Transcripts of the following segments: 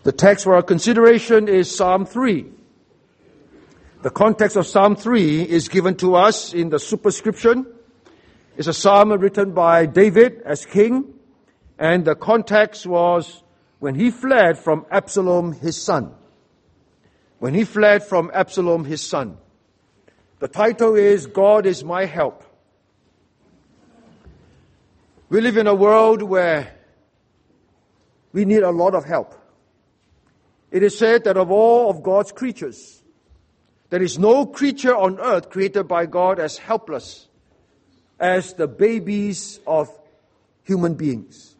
The text for our consideration is Psalm 3. The context of Psalm 3 is given to us in the superscription. It's a psalm written by David as king, and the context was when he fled from Absalom, his son. When he fled from Absalom, his son. The title is, God is my help. We live in a world where we need a lot of help. It is said that of all of God's creatures, there is no creature on earth created by God as helpless as the babies of human beings.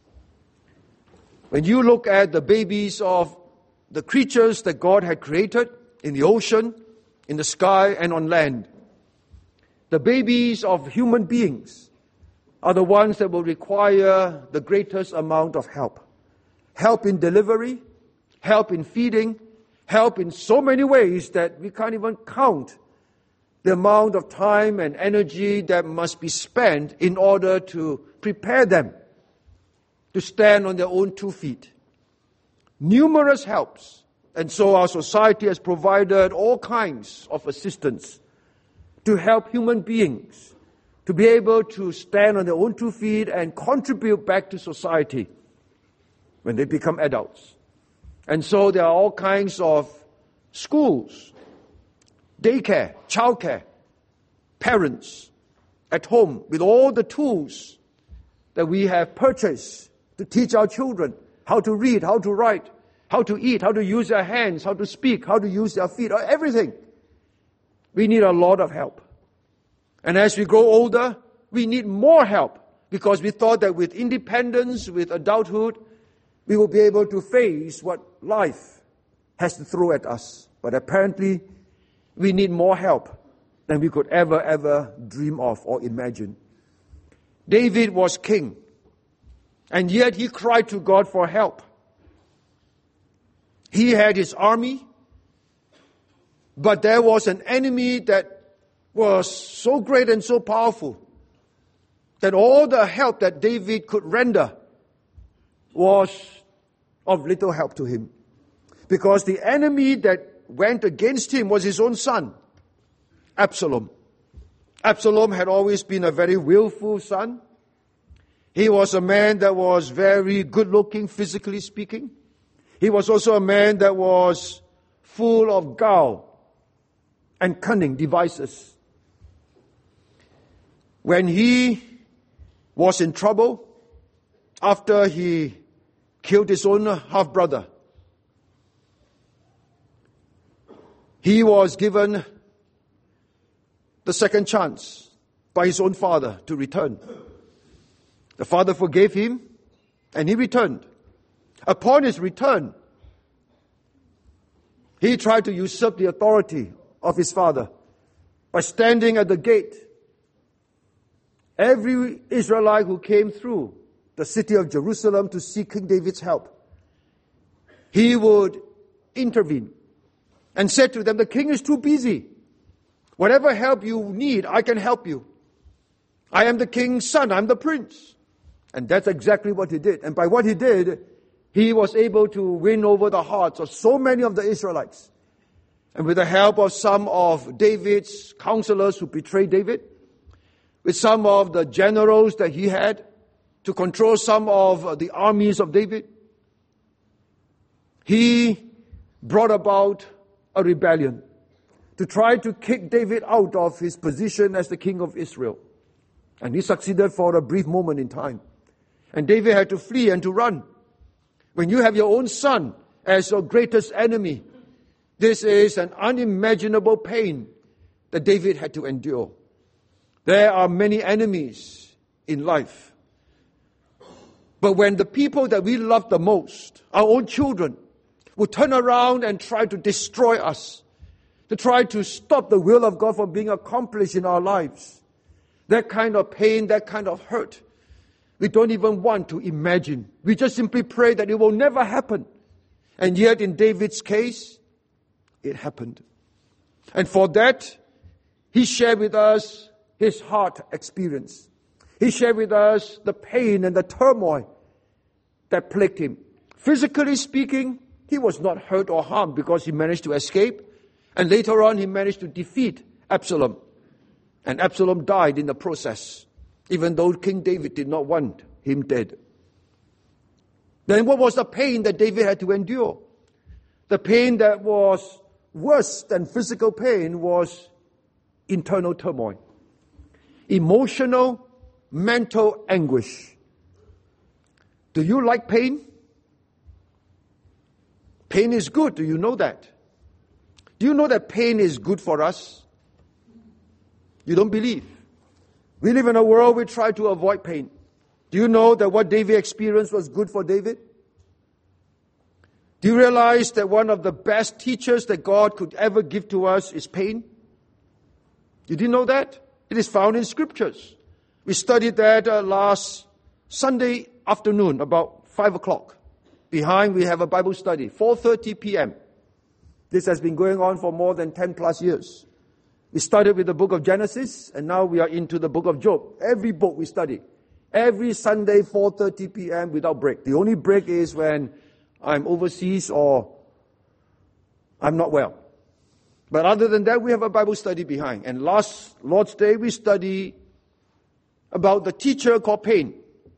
When you look at the babies of the creatures that God had created in the ocean, in the sky, and on land, the babies of human beings are the ones that will require the greatest amount of help. Help in delivery, help in feeding, help in so many ways that we can't even count the amount of time and energy that must be spent in order to prepare them to stand on their own 2 feet. Numerous helps. And so our society has provided all kinds of assistance to help human beings to be able to stand on their own 2 feet and contribute back to society when they become adults. And so there are all kinds of schools, daycare, childcare, parents at home with all the tools that we have purchased to teach our children how to read, how to write, how to eat, how to use their hands, how to speak, how to use their feet, everything. We need a lot of help. And as we grow older, we need more help because we thought that with independence, with adulthood, we will be able to face what life has to throw at us. But apparently, we need more help than we could ever dream of or imagine. David was king, and yet he cried to God for help. He had his army, but there was an enemy that was so great and so powerful that all the help that David could render was of little help to him. Because the enemy that went against him was his own son, Absalom. Absalom had always been a very willful son. He was a man that was very good looking, physically speaking. He was also a man that was full of guile and cunning devices. When he was in trouble, after he killed his own half-brother, he was given the second chance by his own father to return. The father forgave him, and he returned. Upon his return, he tried to usurp the authority of his father by standing at the gate. Every Israelite who came through the city of Jerusalem to seek King David's help, he would intervene and said to them, the king is too busy. Whatever help you need, I can help you. I am the king's son, I'm the prince. And that's exactly what he did. And by what he did, he was able to win over the hearts of so many of the Israelites. And with the help of some of David's counselors who betrayed David, with some of the generals that he had to control some of the armies of David, he brought about a rebellion to try to kick David out of his position as the king of Israel. And he succeeded for a brief moment in time. And David had to flee and to run. When you have your own son as your greatest enemy, this is an unimaginable pain that David had to endure. There are many enemies in life. But when the people that we love the most, our own children, will turn around and try to destroy us, to try to stop the will of God from being accomplished in our lives, that kind of pain, that kind of hurt, we don't even want to imagine. We just simply pray that it will never happen. And yet in David's case, it happened. And for that, he shared with us his heart experience. He shared with us the pain and the turmoil that plagued him. Physically speaking, He was not hurt or harmed because he managed to escape. And later on, he managed to defeat Absalom. And Absalom died in the process, even though King David did not want him dead. Then what was the pain that David had to endure? The pain that was worse than physical pain was internal turmoil. Emotional, mental anguish. Do you like pain? Pain is good. Do you know that? Do you know that pain is good for us? You don't believe. We live in a world we try to avoid pain. Do you know that what David experienced was good for David? Do you realize that one of the best teachers that God could ever give to us is pain? You didn't know that? It is found in scriptures. We studied that last Sunday afternoon, about 5 o'clock. Behind we have a Bible study, 4:30 p.m. This has been going on for more than 10 plus years. We started with the book of Genesis, and now we are into the book of Job. Every book we study. Every Sunday, 4:30 p.m. without break. The only break is when I'm overseas or I'm not well. But other than that, we have a Bible study behind. And last Lord's Day, we study about the teacher called pain.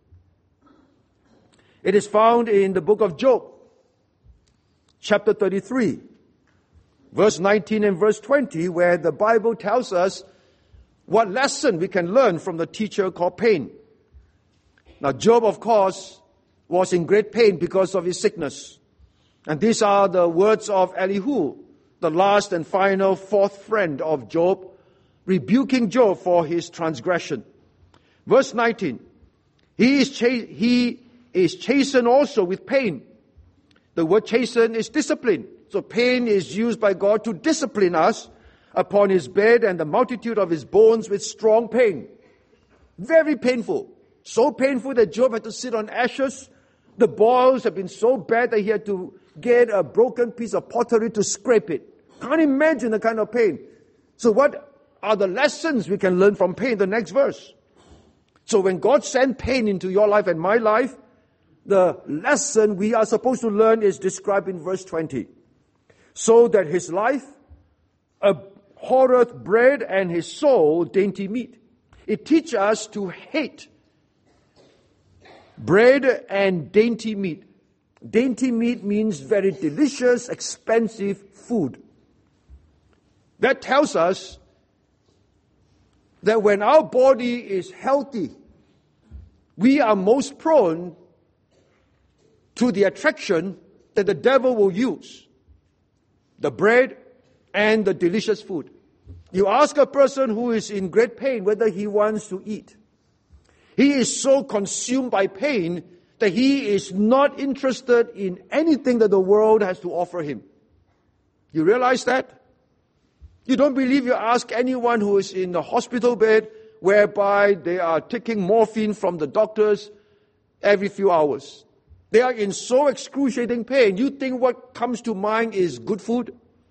It is found in the book of Job, chapter 33, verse 19 and verse 20, where the Bible tells us what lesson we can learn from the teacher called pain. Now, Job, of course, was in great pain because of his sickness. And these are the words of Elihu, the last and final fourth friend of Job, rebuking Job for his transgression. Verse 19, he is chastened also with pain. The word chasten is discipline. So pain is used by God to discipline us upon his bed and the multitude of his bones with strong pain. Very painful. So painful that Job had to sit on ashes. The boils have been so bad that he had to get a broken piece of pottery to scrape it. Can't imagine the kind of pain. So what are the lessons we can learn from pain? The next verse. So when God sent pain into your life and my life, the lesson we are supposed to learn is described in verse 20. So that his life abhorreth bread and his soul dainty meat. It teaches us to hate bread and dainty meat. Dainty meat means very delicious, expensive food. That tells us that when our body is healthy, we are most prone to the attraction that the devil will use. The bread and the delicious food. You ask a person who is in great pain whether he wants to eat. He is so consumed by pain that he is not interested in anything that the world has to offer him. You realize that? You don't believe you ask anyone who is in the hospital bed whereby they are taking morphine from the doctors every few hours. They are in so excruciating pain. You think what comes to mind is good food?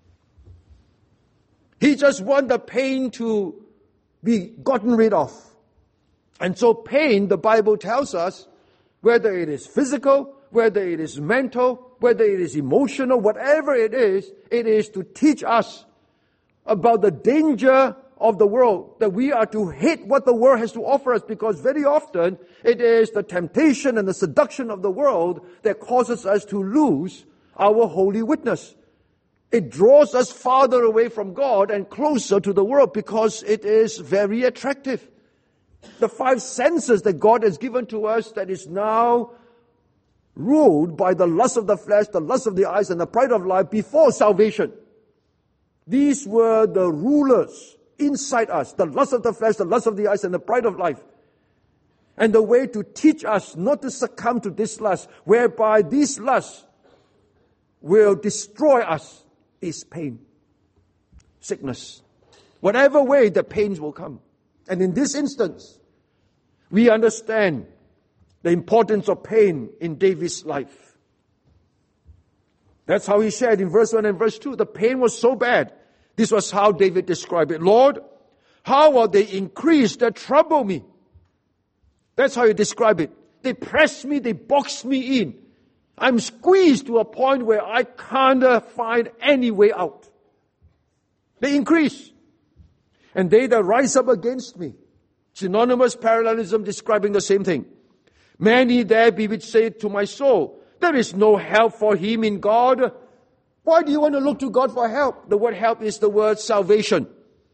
He just wants the pain to be gotten rid of. And so pain, the Bible tells us, whether it is physical, whether it is mental, whether it is emotional, whatever it is to teach us about the danger of the world, that we are to hate what the world has to offer us, because very often it is the temptation and the seduction of the world that causes us to lose our holy witness. It draws us farther away from God and closer to the world because it is very attractive. The 5 senses that God has given to us that is now ruled by the lust of the flesh, the lust of the eyes, and the pride of life before salvation. These were the rulers inside us, the lust of the flesh, the lust of the eyes, and the pride of life. And the way to teach us not to succumb to this lust, whereby this lust will destroy us, is pain, sickness. Whatever way the pains will come. And in this instance, we understand the importance of pain in David's life. That's how he shared in verse 1 and verse 2. The pain was so bad. This was how David described it. Lord, how will they increase that trouble me? That's how he described it. They press me, they box me in. I'm squeezed to a point where I can't find any way out. They increase. And they that rise up against me. Synonymous parallelism describing the same thing. Many there be which say to my soul, there is no help for him in God. Why do you want to look to God for help? The word help is the word salvation.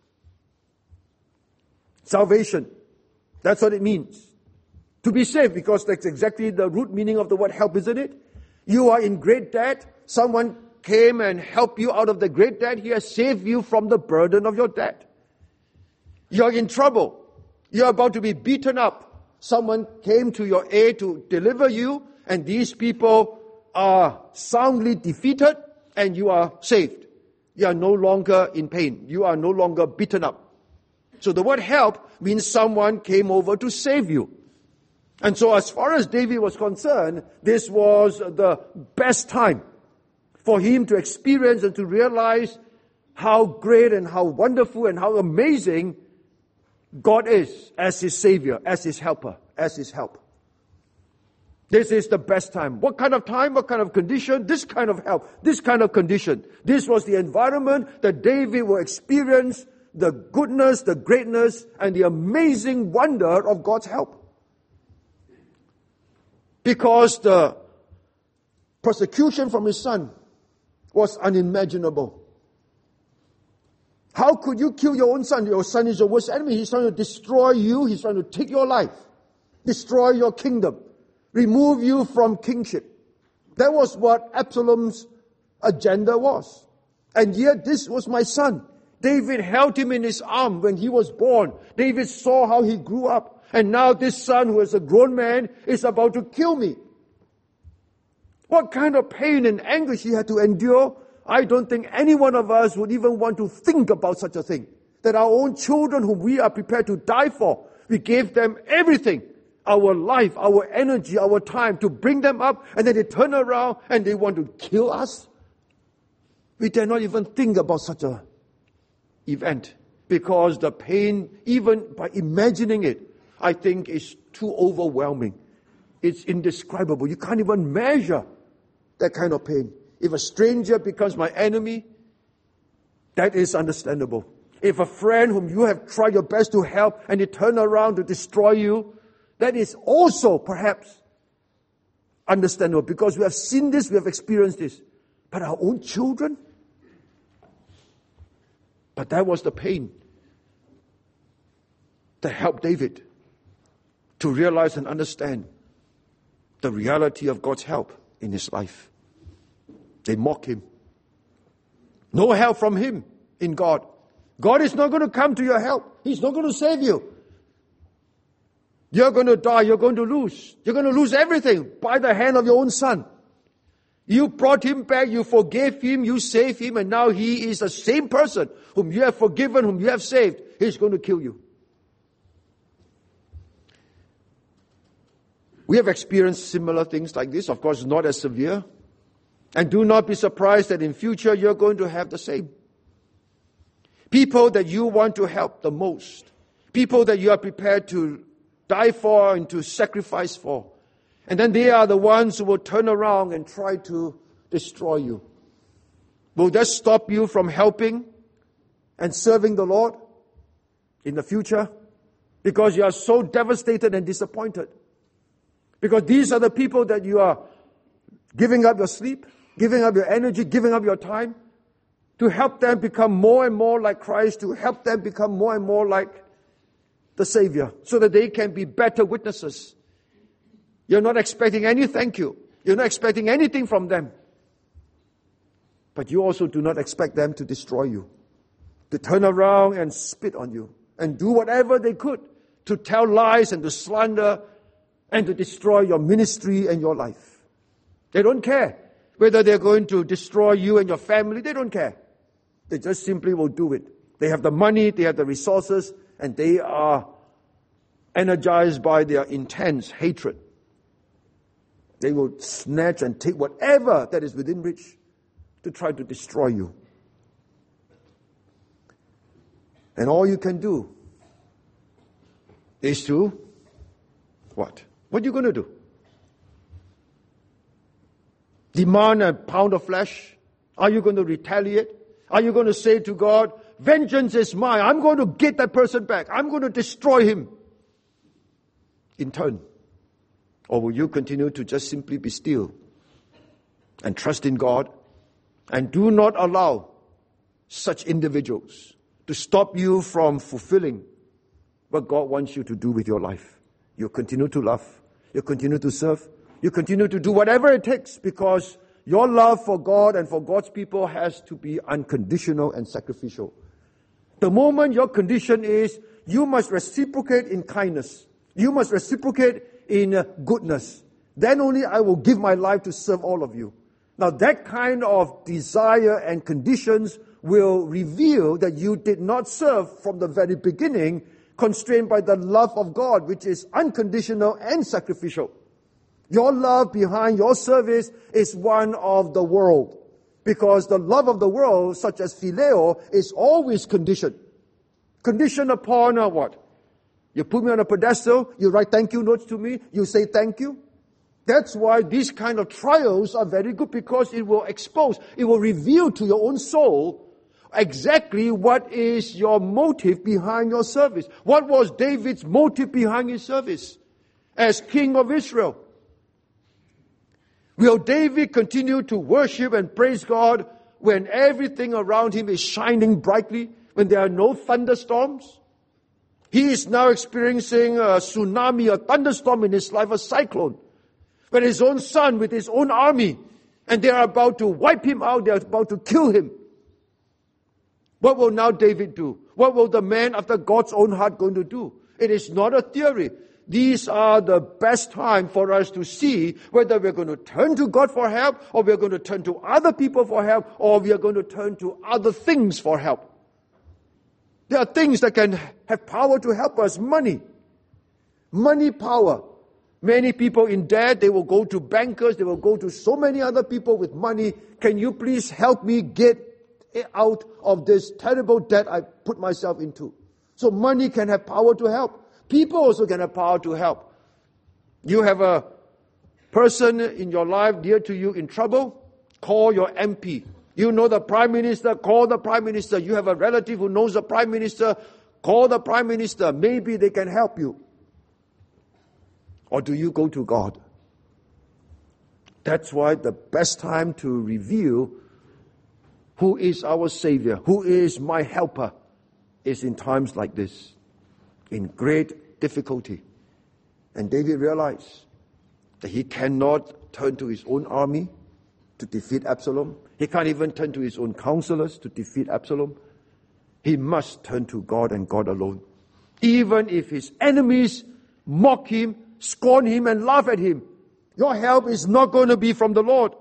Salvation. That's what it means. To be saved, because that's exactly the root meaning of the word help, isn't it? You are in great debt. Someone came and helped you out of the great debt. He has saved you from the burden of your debt. You're in trouble. You're about to be beaten up. Someone came to your aid to deliver you, and these people are soundly defeated, and you are saved. You are no longer in pain. You are no longer beaten up. So the word help means someone came over to save you. And so as far as David was concerned, this was the best time for him to experience and to realize how great and how wonderful and how amazing God is as his Savior, as his helper, as his help. This is the best time. What kind of time? What kind of condition? This kind of help. This kind of condition. This was the environment that David will experience the goodness, the greatness, and the amazing wonder of God's help. Because the persecution from his son was unimaginable. How could you kill your own son? Your son is your worst enemy. He's trying to destroy you. He's trying to take your life, destroy your kingdom, remove you from kingship. That was what Absalom's agenda was. And yet this was my son. David held him in his arm when he was born. David saw how he grew up. And now this son, who is a grown man, is about to kill me. What kind of pain and anguish he had to endure? I don't think any one of us would even want to think about such a thing. That our own children, whom we are prepared to die for, we gave them everything. Our life, our energy, our time to bring them up, and then they turn around and they want to kill us. We dare not even think about such a event. Because the pain, even by imagining it, I think is too overwhelming. It's indescribable. You can't even measure that kind of pain. If a stranger becomes my enemy, that is understandable. If a friend whom you have tried your best to help and they turn around to destroy you, that is also perhaps understandable because we have seen this, we have experienced this. But our own children? But that was the pain that helped David to realize and understand the reality of God's help in his life. They mock him. No help from him in God. God is not going to come to your help. He's not going to save you. You're going to die. You're going to lose. You're going to lose everything by the hand of your own son. You brought him back. You forgave him. You saved him. And now he is the same person whom you have forgiven, whom you have saved. He's going to kill you. We have experienced similar things like this. Of course, not as severe. And do not be surprised that in future you're going to have the same. People that you want to help the most. People that you are prepared to die for and to sacrifice for. And then they are the ones who will turn around and try to destroy you. Will that stop you from helping and serving the Lord in the future? Because you are so devastated and disappointed. Because these are the people that you are giving up your sleep, giving up your energy, giving up your time to help them become more and more like Christ, to help them become more and more like the Savior, so that they can be better witnesses. You're not expecting any thank you. You're not expecting anything from them. But you also do not expect them to destroy you, to turn around and spit on you, and do whatever they could to tell lies and to slander and to destroy your ministry and your life. They don't care whether they're going to destroy you and your family. They don't care. They just simply will do it. They have the money, they have the resources, and they are energized by their intense hatred. They will snatch and take whatever that is within reach to try to destroy you. And all you can do is to what? What are you going to do? demand a pound of flesh? Are you going to retaliate? Are you going to say to God, vengeance is mine, I'm going to get that person back, I'm going to destroy him in turn? Or will you continue to just simply be still and trust in God and do not allow such individuals to stop you from fulfilling what God wants you to do with your life? You continue to love, you continue to serve, you continue to do whatever it takes, because your love for God and for God's people has to be unconditional and sacrificial. The moment your condition is, you must reciprocate in kindness, you must reciprocate in goodness, then only I will give my life to serve all of you. Now that kind of desire and conditions will reveal that you did not serve from the very beginning, constrained by the love of God, which is unconditional and sacrificial. Your love behind your service is one of the world, because the love of the world, such as phileo, is always conditioned. Conditioned upon what? You put me on a pedestal, you write thank you notes to me, you say thank you. That's why these kind of trials are very good, because it will expose, it will reveal to your own soul exactly what is your motive behind your service. What was David's motive behind his service as king of Israel? Will David continue to worship and praise God when everything around him is shining brightly, when there are no thunderstorms? He is now experiencing a tsunami, a thunderstorm in his life, a cyclone, when his own son with his own army, and they are about to wipe him out, they are about to kill him. What will now David do? What will the man after God's own heart going to do? It is not a theory. These are the best time for us to see whether we're going to turn to God for help, or we're going to turn to other people for help, or we are going to turn to other things for help. There are things that can have power to help us. Money. Money power. Many people in debt, they will go to bankers, they will go to so many other people with money. Can you please help me get out of this terrible debt I put myself into? So money can have power to help. People also can have power to help. You have a person in your life dear to you in trouble, call your MP. You know the Prime Minister, call the Prime Minister. You have a relative who knows the Prime Minister, call the Prime Minister. Maybe they can help you. Or do you go to God? That's why the best time to reveal who is our Savior, who is my helper, is in times like this, in great difficulty. And David realized that he cannot turn to his own army to defeat Absalom. He can't even turn to his own counselors to defeat Absalom. He must turn to God and God alone. Even if his enemies mock him, scorn him, and laugh at him, your help is not going to be from the Lord.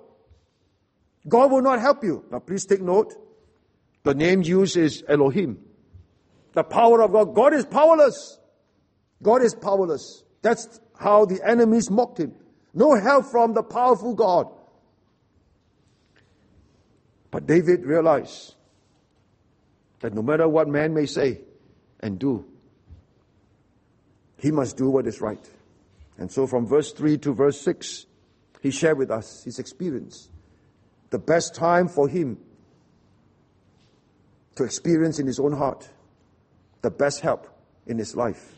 God will not help you. Now please take note. The name used is Elohim. The power of God. God is powerless. God is powerless. That's how the enemies mocked him. No help from the powerful God. But David realized that no matter what man may say and do, he must do what is right. And so from verse 3 to verse 6, he shared with us his experience. The best time for him to experience in his own heart the best help in his life.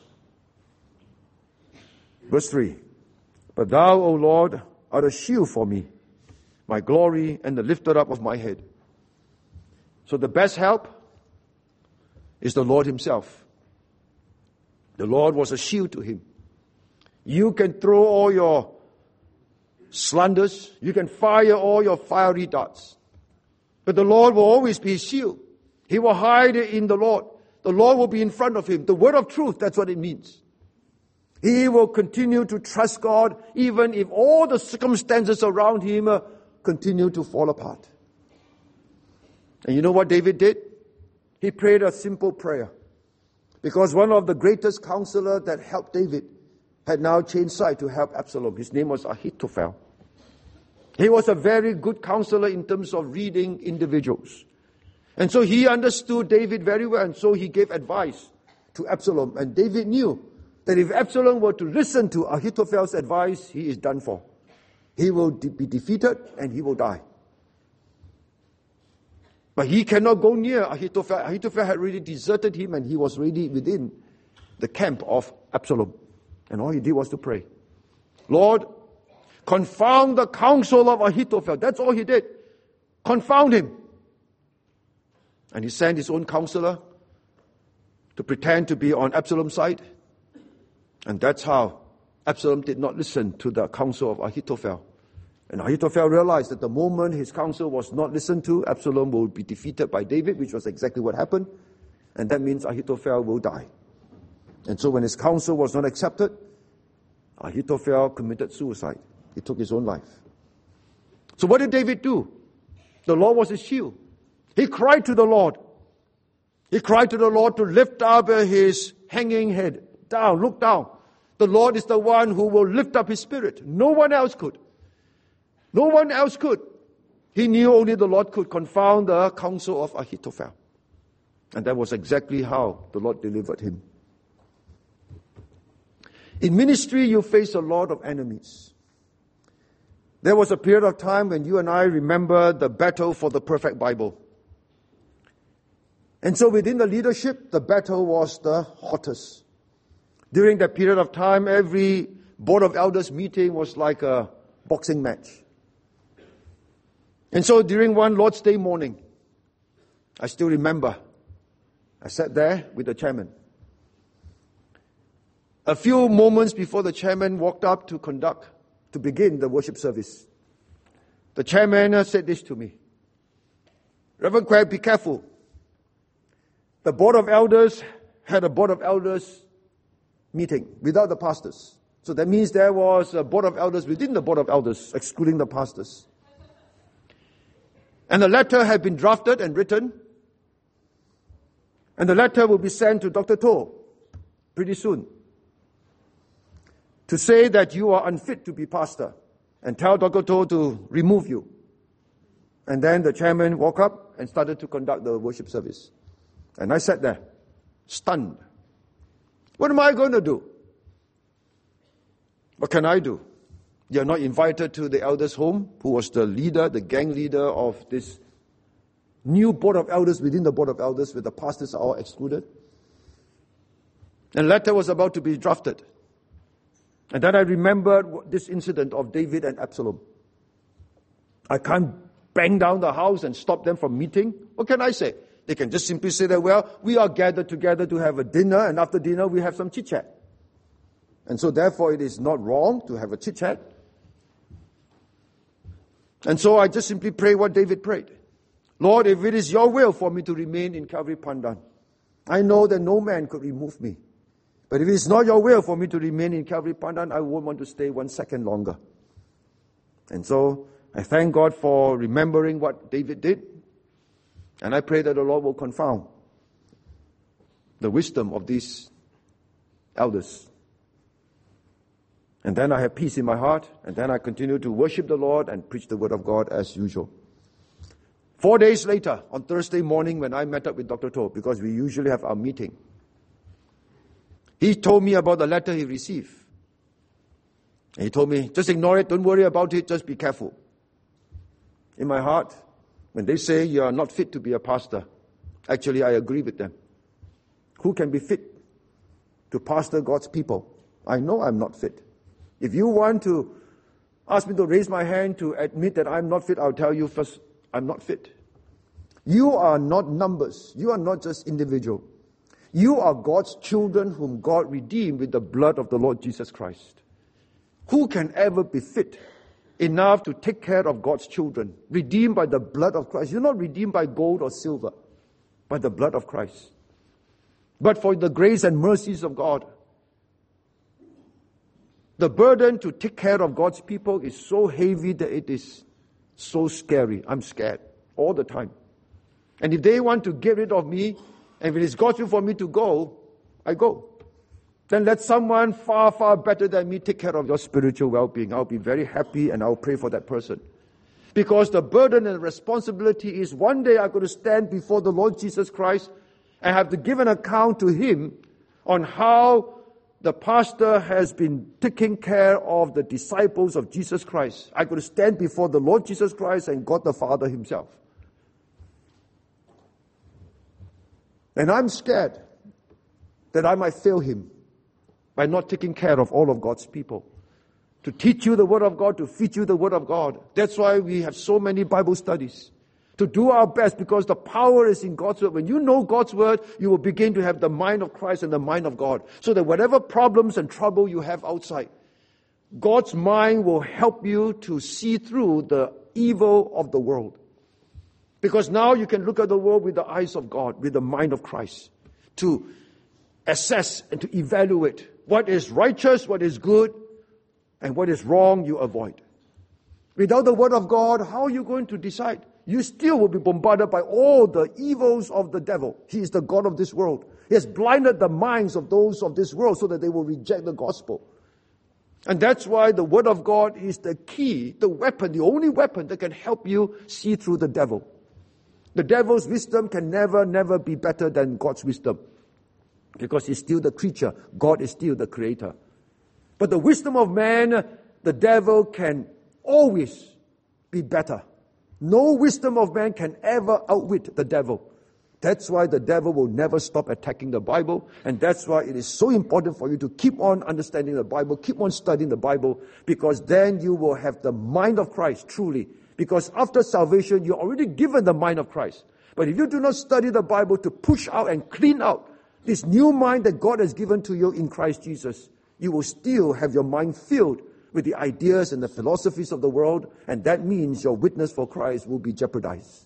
Verse 3, but thou, O Lord, art a shield for me, my glory and the lifter up of my head. So the best help is the Lord himself. The Lord was a shield to him. You can throw all your slanders, you can fire all your fiery darts, but the Lord will always be his shield. He will hide in the Lord. The Lord will be in front of him. The word of truth, that's what it means. He will continue to trust God even if all the circumstances around him continue to fall apart. And you know what David did? He prayed a simple prayer. Because one of the greatest counselors that helped David had now changed side to help Absalom. His name was Ahithophel. He was a very good counselor in terms of reading individuals. And so he understood David very well, and so he gave advice to Absalom. And David knew that if Absalom were to listen to Ahithophel's advice, he is done for. He will be defeated and he will die. But he cannot go near Ahithophel. Ahithophel had already deserted him and he was already within the camp of Absalom. And all he did was to pray. Lord, confound the counsel of Ahithophel. That's all he did. Confound him. And he sent his own counselor to pretend to be on Absalom's side. And that's how Absalom did not listen to the counsel of Ahithophel. And Ahithophel realized that the moment his counsel was not listened to, Absalom will be defeated by David, which was exactly what happened. And that means Ahithophel will die. And so when his counsel was not accepted, Ahithophel committed suicide. He took his own life. So what did David do? The Lord was his shield. He cried to the Lord. He cried to the Lord to lift up his hanging head. Down, look down. The Lord is the one who will lift up his spirit. No one else could. No one else could. He knew only the Lord could confound the counsel of Ahithophel. And that was exactly how the Lord delivered him. In ministry, you face a lot of enemies. There was a period of time when you and I remember the battle for the perfect Bible. And so within the leadership, the battle was the hottest. During that period of time, every board of elders meeting was like a boxing match. And so during one Lord's Day morning, I still remember, I sat there with the chairman. A few moments before the chairman walked up to begin the worship service, the chairman said this to me. Reverend Quack, be careful. The board of elders had a board of elders meeting without the pastors. So that means there was a board of elders within the board of elders, excluding the pastors. And the letter had been drafted and written. And the letter will be sent to Dr. To pretty soon, to say that you are unfit to be pastor, and tell Dr. To to remove you. And then the chairman walked up and started to conduct the worship service. And I sat there, stunned. What am I going to do? What can I do? You're not invited to the elders' home, who was the leader, the gang leader of this new board of elders within the board of elders, where the pastors are all excluded. And a letter was about to be drafted. And then I remembered this incident of David and Absalom. I can't bang down the house and stop them from meeting. What can I say? They can just simply say that, well, we are gathered together to have a dinner, and after dinner we have some chit-chat. And so therefore it is not wrong to have a chit-chat. And so I just simply pray what David prayed. Lord, if it is your will for me to remain in Calvary Pandan, I know that no man could remove me. But if it is not your will for me to remain in Calvary Pandan, I won't want to stay 1 second longer. And so I thank God for remembering what David did. And I pray that the Lord will confound the wisdom of these elders. And then I have peace in my heart, and then I continue to worship the Lord and preach the word of God as usual. 4 days later, on Thursday morning, when I met up with Dr. To, because we usually have our meeting, he told me about the letter he received. And he told me, just ignore it, don't worry about it, just be careful. In my heart, when they say you are not fit to be a pastor, actually I agree with them. Who can be fit to pastor God's people? I know I'm not fit. If you want to ask me to raise my hand to admit that I'm not fit, I'll tell you first, I'm not fit. You are not numbers. You are not just individual. You are God's children whom God redeemed with the blood of the Lord Jesus Christ. Who can ever be fit enough to take care of God's children, redeemed by the blood of Christ? You're not redeemed by gold or silver, by the blood of Christ. But for the grace and mercies of God, the burden to take care of God's people is so heavy that it is so scary. I'm scared all the time. And if they want to get rid of me, and if it is God's will for me to go, I go. Then let someone far, far better than me take care of your spiritual well-being. I'll be very happy and I'll pray for that person. Because the burden and responsibility is one day I'm going to stand before the Lord Jesus Christ and have to give an account to Him on how the pastor has been taking care of the disciples of Jesus Christ. I could stand before the Lord Jesus Christ and God the Father himself. And I'm scared that I might fail him by not taking care of all of God's people. To teach you the Word of God, to feed you the Word of God. That's why we have so many Bible studies. To do our best, because the power is in God's Word. When you know God's Word, you will begin to have the mind of Christ and the mind of God. So that whatever problems and trouble you have outside, God's mind will help you to see through the evil of the world. Because now you can look at the world with the eyes of God, with the mind of Christ, to assess and to evaluate what is righteous, what is good, and what is wrong, you avoid. Without the Word of God, how are you going to decide? You still will be bombarded by all the evils of the devil. He is the God of this world. He has blinded the minds of those of this world so that they will reject the gospel. And that's why the Word of God is the key, the weapon, the only weapon that can help you see through the devil. The devil's wisdom can never be better than God's wisdom. Because he's still the creature. God is still the creator. But the wisdom of man, the devil can always be better. No wisdom of man can ever outwit the devil. That's why the devil will never stop attacking the Bible. And that's why it is so important for you to keep on understanding the Bible, keep on studying the Bible, because then you will have the mind of Christ, truly. Because after salvation, you're already given the mind of Christ. But if you do not study the Bible to push out and clean out this new mind that God has given to you in Christ Jesus, you will still have your mind filled with the ideas and the philosophies of the world, and that means your witness for Christ will be jeopardized.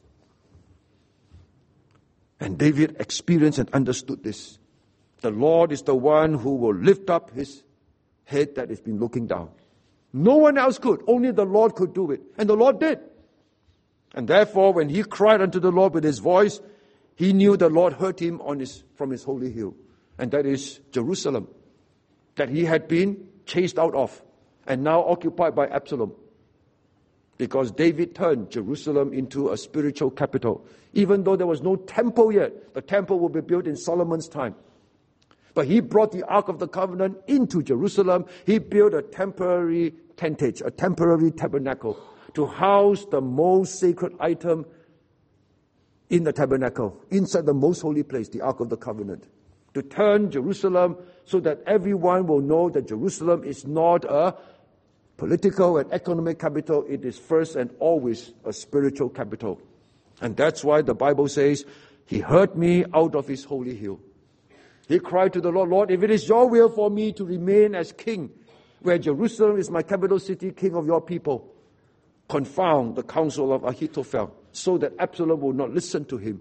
And David experienced and understood this. The Lord is the one who will lift up his head that has been looking down. No one else could. Only the Lord could do it. And the Lord did. And therefore, when he cried unto the Lord with his voice, he knew the Lord heard him from his holy hill. And that is Jerusalem, that he had been chased out of and now occupied by Absalom. Because David turned Jerusalem into a spiritual capital. Even though there was no temple yet, the temple will be built in Solomon's time. But he brought the Ark of the Covenant into Jerusalem. He built a temporary tentage, a temporary tabernacle, to house the most sacred item in the tabernacle, inside the most holy place, the Ark of the Covenant. To turn Jerusalem so that everyone will know that Jerusalem is not a political and economic capital. It is first and always a spiritual capital. And that's why the Bible says, he heard me out of his holy hill. He cried to the Lord, Lord, if it is your will for me to remain as king, where Jerusalem is my capital city, king of your people, confound the counsel of Ahithophel, so that Absalom will not listen to him.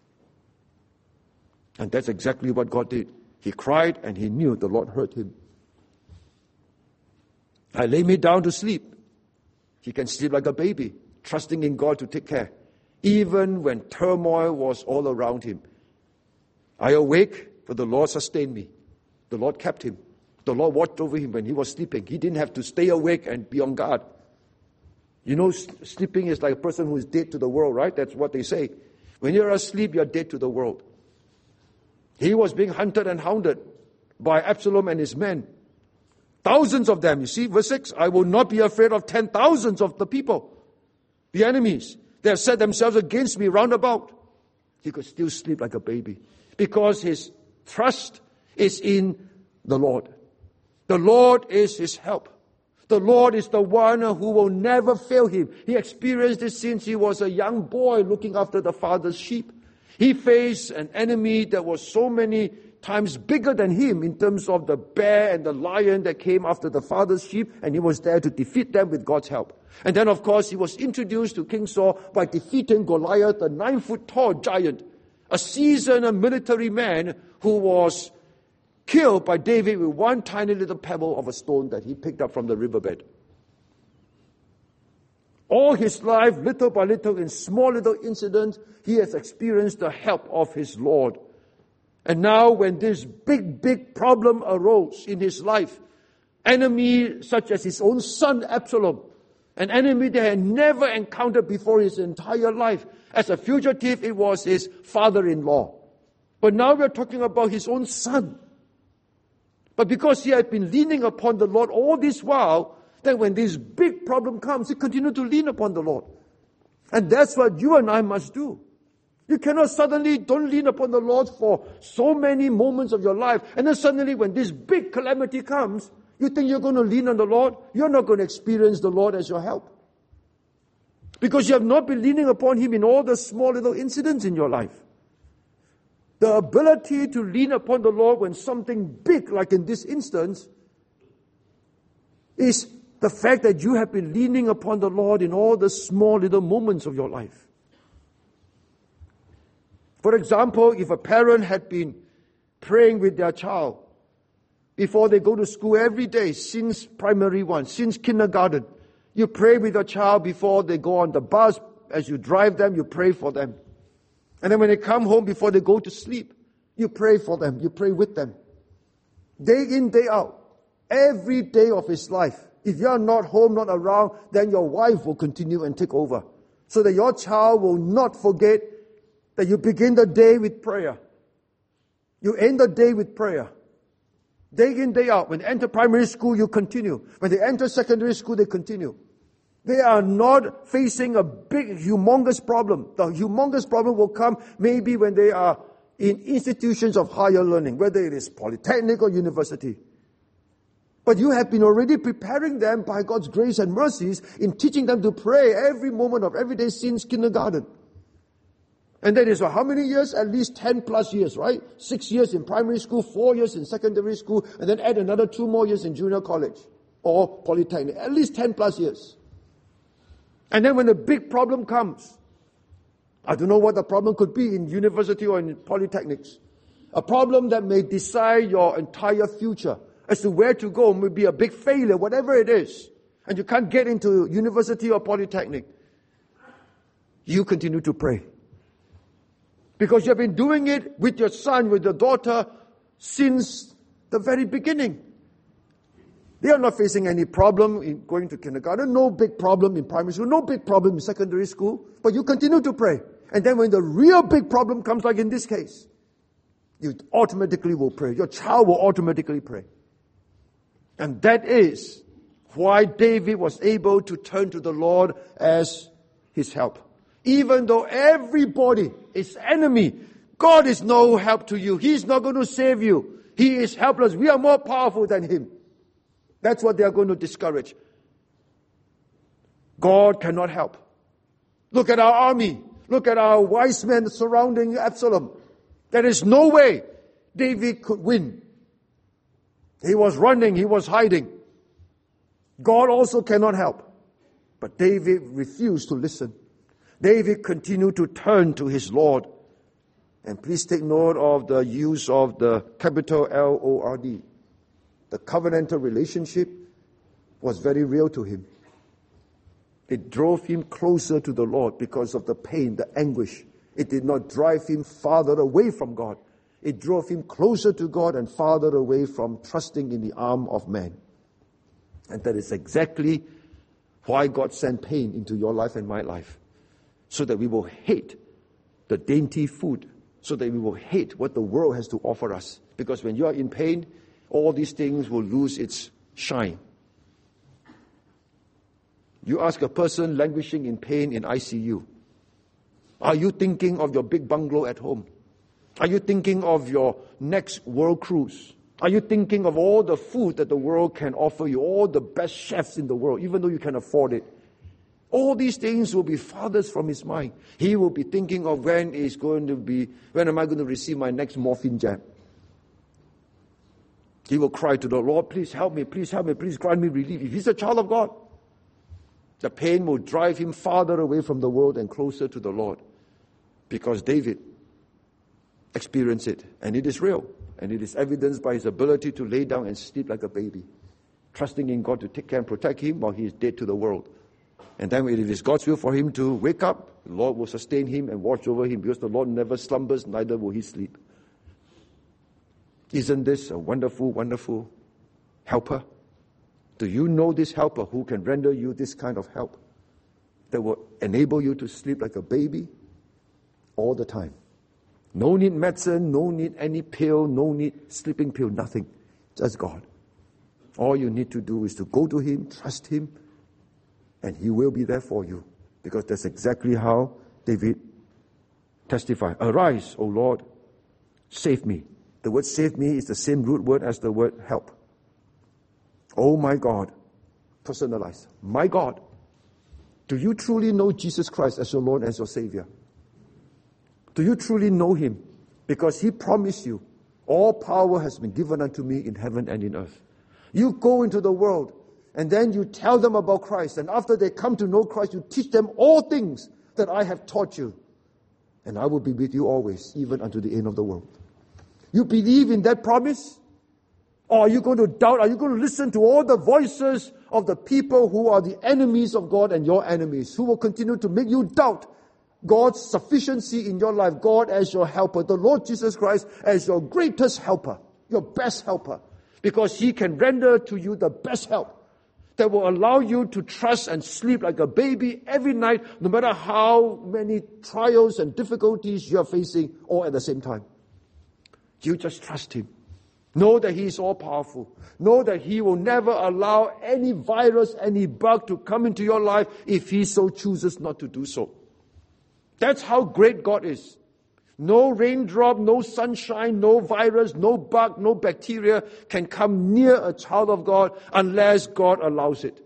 And that's exactly what God did. He cried and he knew the Lord heard him. I lay me down to sleep. He can sleep like a baby, trusting in God to take care, even when turmoil was all around him. I awake, for the Lord sustained me. The Lord kept him. The Lord watched over him when he was sleeping. He didn't have to stay awake and be on guard. You know, sleeping is like a person who is dead to the world, right? That's what they say. When you're asleep, you're dead to the world. He was being hunted and hounded by Absalom and his men. Thousands of them. You see, verse 6, I will not be afraid of 10,000s of the people, the enemies. They have set themselves against me round about. He could still sleep like a baby because his trust is in the Lord. The Lord is his help. The Lord is the one who will never fail him. He experienced this since he was a young boy looking after the father's sheep. He faced an enemy that was so many times bigger than him in terms of the bear and the lion that came after the father's sheep, and he was there to defeat them with God's help. And then, of course, he was introduced to King Saul by defeating Goliath, a 9-foot-tall giant, a seasoned military man who was killed by David with one tiny little pebble of a stone that he picked up from the riverbed. All his life, little by little, in small little incidents, he has experienced the help of his Lord. And now when this big problem arose in his life, enemy such as his own son Absalom, an enemy they had never encountered before his entire life. As a fugitive, it was his father-in-law. But now we're talking about his own son. But because he had been leaning upon the Lord all this while, then when this big problem comes, he continued to lean upon the Lord. And that's what you and I must do. You cannot suddenly don't lean upon the Lord for so many moments of your life, and then suddenly when this big calamity comes, you think you're going to lean on the Lord. You're not going to experience the Lord as your help. Because you have not been leaning upon Him in all the small little incidents in your life. The ability to lean upon the Lord when something big, like in this instance, is the fact that you have been leaning upon the Lord in all the small little moments of your life. For example, if a parent had been praying with their child before they go to school every day since primary one, since kindergarten, you pray with your child before they go on the bus, as you drive them, you pray for them. And then when they come home before they go to sleep, you pray for them, you pray with them. Day in, day out, every day of his life. If you are not home, not around, then your wife will continue and take over. So that your child will not forget that you begin the day with prayer. You end the day with prayer. Day in, day out. When they enter primary school, you continue. When they enter secondary school, they continue. They are not facing a big, humongous problem. The humongous problem will come maybe when they are in institutions of higher learning, whether it is polytechnic or university. But you have been already preparing them by God's grace and mercies in teaching them to pray every moment of every day since kindergarten. And that is how many years? At least 10 plus years, right? 6 years in primary school, 4 years in secondary school, and then add another 2 more years in junior college or polytechnic. At least 10 plus years. And then when a big problem comes, I don't know what the problem could be in university or in polytechnics. A problem that may decide your entire future as to where to go, may be a big failure, whatever it is. And you can't get into university or polytechnic. You continue to pray. Because you have been doing it with your son, with your daughter, since the very beginning. They are not facing any problem in going to kindergarten, no big problem in primary school, no big problem in secondary school, but you continue to pray. And then when the real big problem comes, like in this case, you automatically will pray. Your child will automatically pray. And that is why David was able to turn to the Lord as his help. Even though everybody is enemy, God is no help to you. He's not going to save you. He is helpless. We are more powerful than Him. That's what they are going to discourage. God cannot help. Look at our army. Look at our wise men surrounding Absalom. There is no way David could win. He was running. He was hiding. God also cannot help. But David refused to listen. David continued to turn to his Lord. And please take note of the use of the capital L-O-R-D. The covenantal relationship was very real to him. It drove him closer to the Lord because of the pain, the anguish. It did not drive him farther away from God. It drove him closer to God and farther away from trusting in the arm of man. And that is exactly why God sent pain into your life and my life. So that we will hate the dainty food. So that we will hate what the world has to offer us. Because when you are in pain, all these things will lose its shine. You ask a person languishing in pain in ICU, are you thinking of your big bungalow at home? Are you thinking of your next world cruise? Are you thinking of all the food that the world can offer you, all the best chefs in the world, even though you can afford it? All these things will be farthest from his mind. He will be thinking of when am I going to receive my next morphine jab? He will cry to the Lord, please help me, please grant me relief. If he's a child of God, the pain will drive him farther away from the world and closer to the Lord. Because David experienced it, and it is real. And it is evidenced by his ability to lay down and sleep like a baby, trusting in God to take care and protect him while he is dead to the world. And then if it is God's will for him to wake up, the Lord will sustain him and watch over him, because the Lord never slumbers, neither will he sleep. Isn't this a wonderful, wonderful helper? Do you know this helper who can render you this kind of help that will enable you to sleep like a baby all the time? No need medicine, no need any pill, no need sleeping pill, nothing. Just God. All you need to do is to go to Him, trust Him, and He will be there for you. Because that's exactly how David testified. Arise, O Lord, save me. The word save me is the same root word as the word help. Oh my God, personalized. My God, do you truly know Jesus Christ as your Lord and as your Savior? Do you truly know Him? Because He promised you, all power has been given unto me in heaven and in earth. You go into the world and then you tell them about Christ. And after they come to know Christ, you teach them all things that I have taught you. And I will be with you always, even unto the end of the world. You believe in that promise? Or are you going to doubt? Are you going to listen to all the voices of the people who are the enemies of God and your enemies, who will continue to make you doubt God's sufficiency in your life, God as your helper, the Lord Jesus Christ as your greatest helper, your best helper, because He can render to you the best help that will allow you to trust and sleep like a baby every night, no matter how many trials and difficulties you are facing all at the same time. You just trust Him. Know that He is all-powerful. Know that He will never allow any virus, any bug to come into your life if He so chooses not to do so. That's how great God is. No raindrop, no sunshine, no virus, no bug, no bacteria can come near a child of God unless God allows it.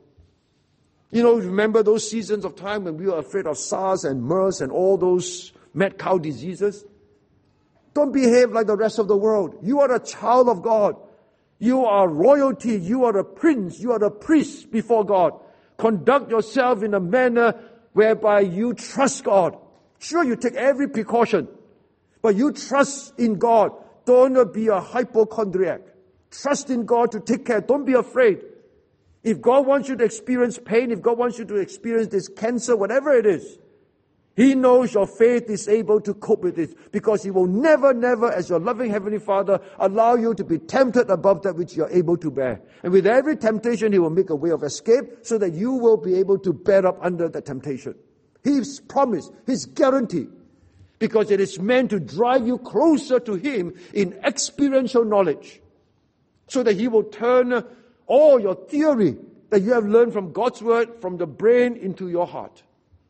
You know, remember those seasons of time when we were afraid of SARS and MERS and all those mad cow diseases? Don't behave like the rest of the world. You are a child of God. You are royalty. You are a prince. You are a priest before God. Conduct yourself in a manner whereby you trust God. Sure, you take every precaution, but you trust in God. Don't be a hypochondriac. Trust in God to take care. Don't be afraid. If God wants you to experience pain, if God wants you to experience this cancer, whatever it is, He knows your faith is able to cope with it, because He will never, never, as your loving Heavenly Father, allow you to be tempted above that which you are able to bear. And with every temptation, He will make a way of escape so that you will be able to bear up under the temptation. His promise, His guarantee, because it is meant to drive you closer to Him in experiential knowledge, so that He will turn all your theory that you have learned from God's Word, from the brain into your heart.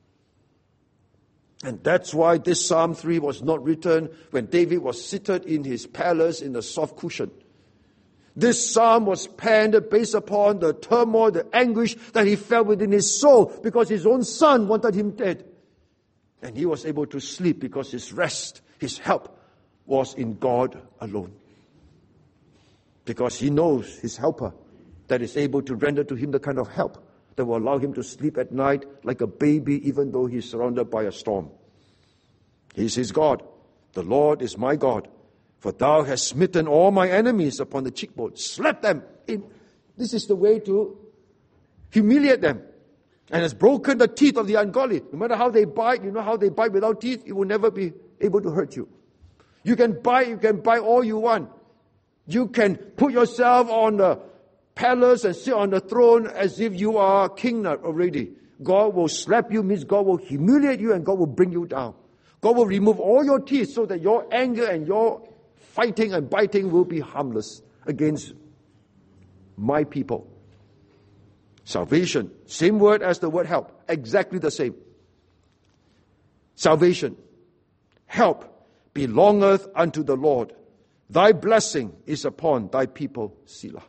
And that's why this Psalm 3 was not written when David was seated in his palace in the soft cushion. This psalm was penned based upon the turmoil, the anguish that he felt within his soul because his own son wanted him dead. And he was able to sleep because his rest, his help was in God alone. Because he knows his helper that is able to render to him the kind of help that will allow him to sleep at night like a baby, even though he is surrounded by a storm. He is his God. The Lord is my God. For thou hast smitten all my enemies upon the cheekbone. Slap them in. This is the way to humiliate them. And has broken the teeth of the ungodly. No matter how they bite, you know how they bite without teeth? It will never be able to hurt you. You can bite all you want. You can put yourself on the palace and sit on the throne as if you are king already. God will slap you, means God will humiliate you, and God will bring you down. God will remove all your teeth so that your anger and your fighting and biting will be harmless against my people. Salvation, same word as the word help, exactly the same. Salvation, help belongeth unto the Lord. Thy blessing is upon thy people, Selah.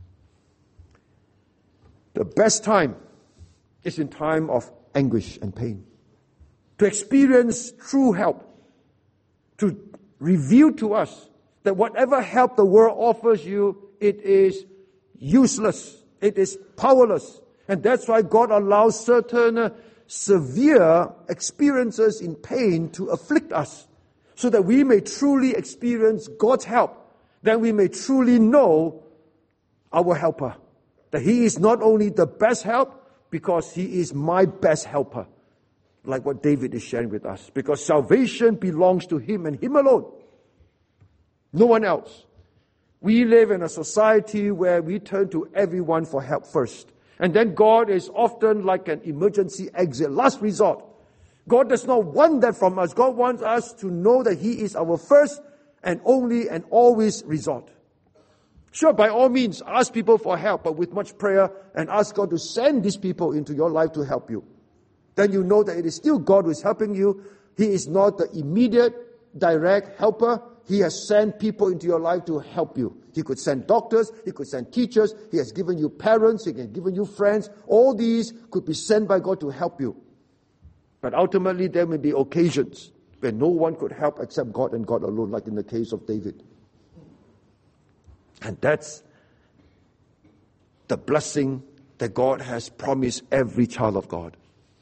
The best time is in time of anguish and pain. To experience true help. To reveal to us that whatever help the world offers you, it is useless. It is powerless. And that's why God allows certain severe experiences in pain to afflict us, so that we may truly experience God's help. Then we may truly know our helper. That He is not only the best help, because He is my best helper. Like what David is sharing with us. Because salvation belongs to Him and Him alone. No one else. We live in a society where we turn to everyone for help first. And then God is often like an emergency exit, last resort. God does not want that from us. God wants us to know that He is our first and only and always resort. Sure, by all means, ask people for help, but with much prayer, and ask God to send these people into your life to help you. Then you know that it is still God who is helping you. He is not the immediate, direct helper. He has sent people into your life to help you. He could send doctors, He could send teachers, He has given you parents, He has given you friends. All these could be sent by God to help you. But ultimately, there may be occasions where no one could help except God and God alone, like in the case of David. And that's the blessing that God has promised every child of God.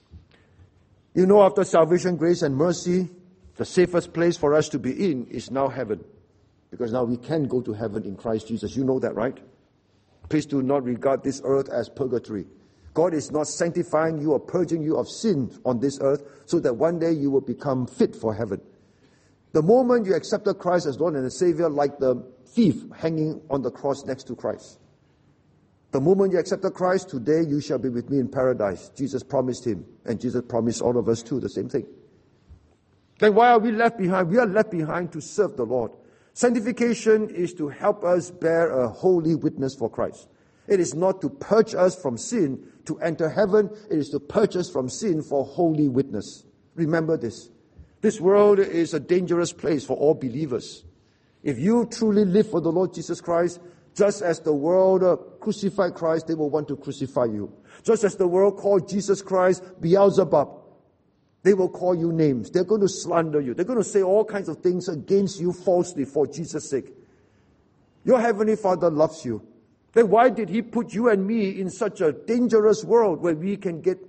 You know, after salvation, grace, and mercy, the safest place for us to be in is now heaven. Because now we can go to heaven in Christ Jesus. You know that, right? Please do not regard this earth as purgatory. God is not sanctifying you or purging you of sin on this earth so that one day you will become fit for heaven. The moment you accepted Christ as Lord and Savior, like the thief hanging on the cross next to Christ. The moment you accepted Christ, today you shall be with me in paradise. Jesus promised him, and Jesus promised all of us too, the same thing. Then why are we left behind? We are left behind to serve the Lord. Sanctification is to help us bear a holy witness for Christ. It is not to purge us from sin to enter heaven. It is to purge us from sin for holy witness. Remember this. This world is a dangerous place for all believers. If you truly live for the Lord Jesus Christ, just as the world crucified Christ, they will want to crucify you. Just as the world called Jesus Christ Beelzebub, they will call you names. They're going to slander you. They're going to say all kinds of things against you falsely for Jesus' sake. Your Heavenly Father loves you. Then why did He put you and me in such a dangerous world where we can get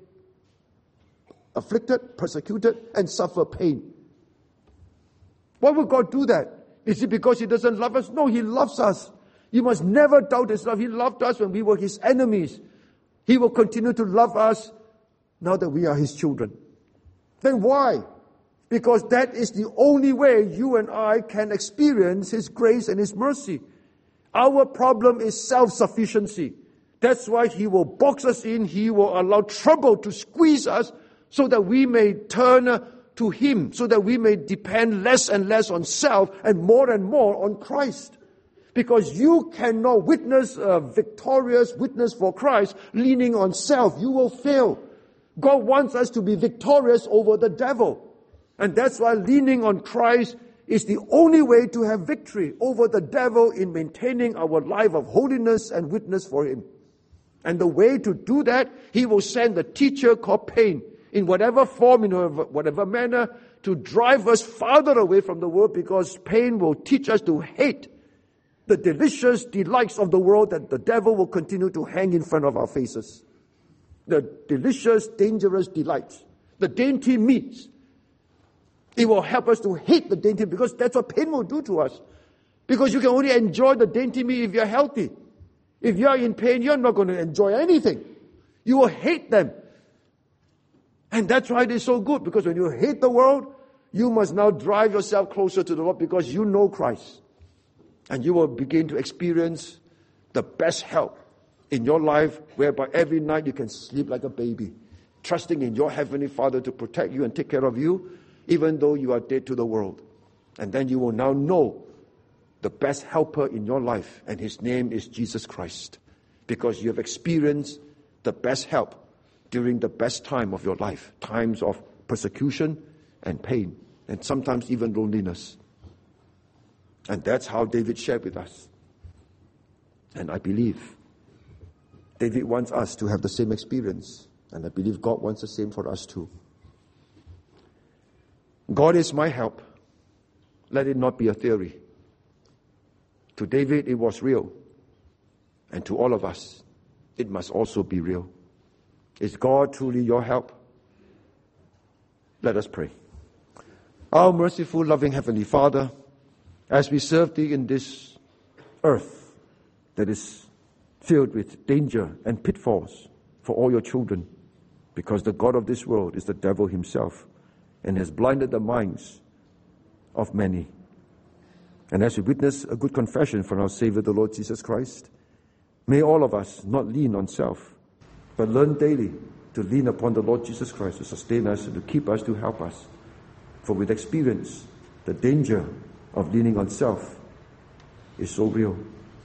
afflicted, persecuted, and suffer pain? Why would God do that? Is it because He doesn't love us? No, He loves us. You must never doubt His love. He loved us when we were His enemies. He will continue to love us now that we are His children. Then why? Because that is the only way you and I can experience His grace and His mercy. Our problem is self-sufficiency. That's why He will box us in. He will allow trouble to squeeze us so that we may turn to Him, so that we may depend less and less on self and more on Christ. Because you cannot witness a victorious witness for Christ leaning on self. You will fail. God wants us to be victorious over the devil. And that's why leaning on Christ is the only way to have victory over the devil in maintaining our life of holiness and witness for Him. And the way to do that, He will send a teacher called pain in whatever form, in whatever manner, to drive us farther away from the world, because pain will teach us to hate the delicious delights of the world that the devil will continue to hang in front of our faces. The delicious, dangerous delights, the dainty meats. It will help us to hate the dainty, because that's what pain will do to us. Because you can only enjoy the dainty meat if you're healthy. If you're in pain, you're not going to enjoy anything. You will hate them. And that's why it is so good, because when you hate the world, you must now drive yourself closer to the Lord, because you know Christ. And you will begin to experience the best help in your life, whereby every night you can sleep like a baby, trusting in your Heavenly Father to protect you and take care of you, even though you are dead to the world. And then you will now know the best helper in your life, and His name is Jesus Christ, because you have experienced the best help during the best time of your life, times of persecution and pain, and sometimes even loneliness. And that's how David shared with us. And I believe David wants us to have the same experience. And I believe God wants the same for us too. God is my help. Let it not be a theory. To David, it was real. And to all of us, it must also be real. Is God truly your help? Let us pray. Our merciful, loving Heavenly Father, as we serve Thee in this earth that is filled with danger and pitfalls for all your children, because the God of this world is the devil himself and has blinded the minds of many. And as we witness a good confession from our Savior, the Lord Jesus Christ, may all of us not lean on self, but learn daily to lean upon the Lord Jesus Christ to sustain us and to keep us, to help us. For with experience, the danger of leaning on self is so real.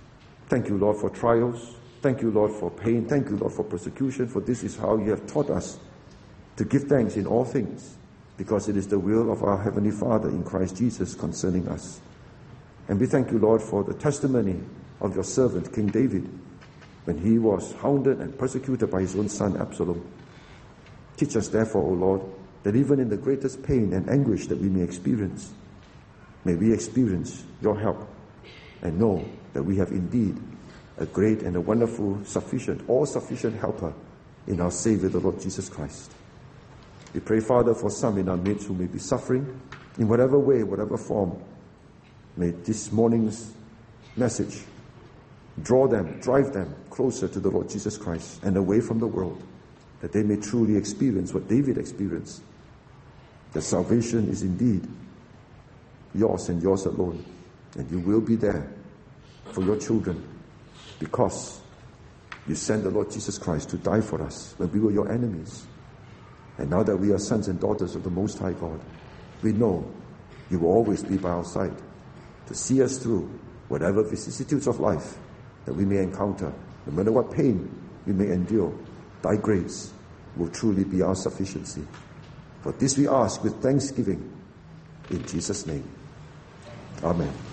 Thank you, Lord, for trials. Thank you, Lord, for pain. Thank you, Lord, for persecution, for this is how you have taught us to give thanks in all things, because it is the will of our Heavenly Father in Christ Jesus concerning us. And we thank you, Lord, for the testimony of your servant, King David, when he was hounded and persecuted by his own son, Absalom. Teach us, therefore, O Lord, that even in the greatest pain and anguish that we may experience, may we experience your help and know that we have indeed a great and a wonderful, sufficient, all-sufficient helper in our Savior, the Lord Jesus Christ. We pray, Father, for some in our midst who may be suffering in whatever way, whatever form. May this morning's message draw them, drive them closer to the Lord Jesus Christ and away from the world, that they may truly experience what David experienced, that salvation is indeed yours and yours alone, and you will be there for your children because you sent the Lord Jesus Christ to die for us when we were your enemies. And now that we are sons and daughters of the Most High God, we know you will always be by our side to see us through whatever vicissitudes of life that we may encounter. No matter what pain we may endure, thy grace will truly be our sufficiency. For this we ask with thanksgiving in Jesus' name. Amen.